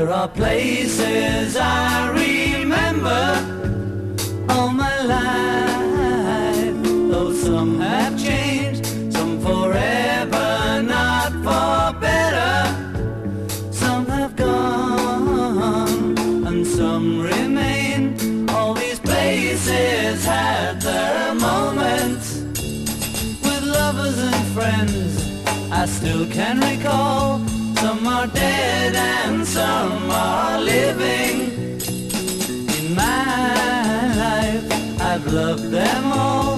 are places I remember all my life, though some have changed, some forever, not for better. Some have gone and some remain. All these places had their moments with lovers and friends I still can recall. Some are dead and some are living. In my life I've loved them all.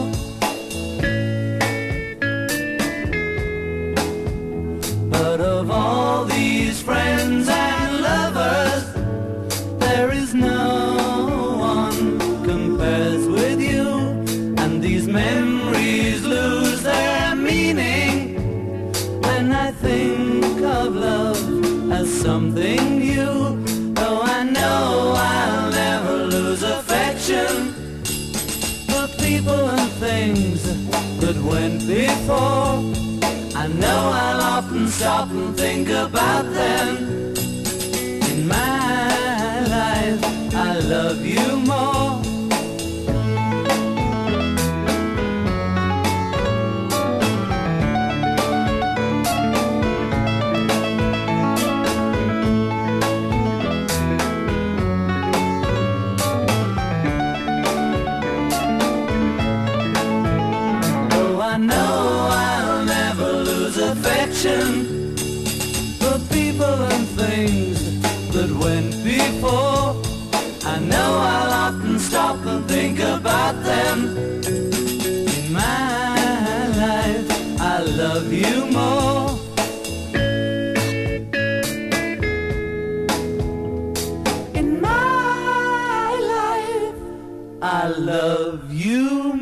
But of all these friends and lovers, there is no one compares with you. And these memories lose their meaning when I think of love as something new. Though I know I'll never lose affection for people and things that went before. I know I'll often stop and think about them. In my life I love you more. For people and things that went before. I know I'll often stop and think about them. In my life I love you more. In my life I love you more.